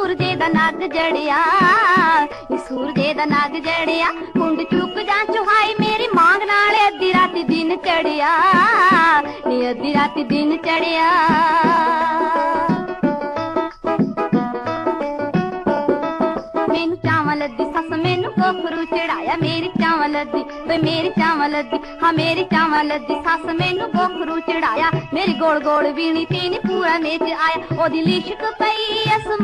सूरजे दा नाग जड़िया नी सूरजे दा नाग जड़िया कुंड चुक जा चुहाई मेरी मांग नाले अद्धी राती दिन चढ़िया नी अद्धी राती दिन चढ़िया मैनू चावल दी सस मैनू कोखरू चढ़ाया मेरी चावल दी वे मेरी चावल दी हाँ मेरी चावल दी सस मैनू कोखरू चढ़ाया मेरी गोल गोल वीणी तीन पूरा मेच आया ओदी लिशक पई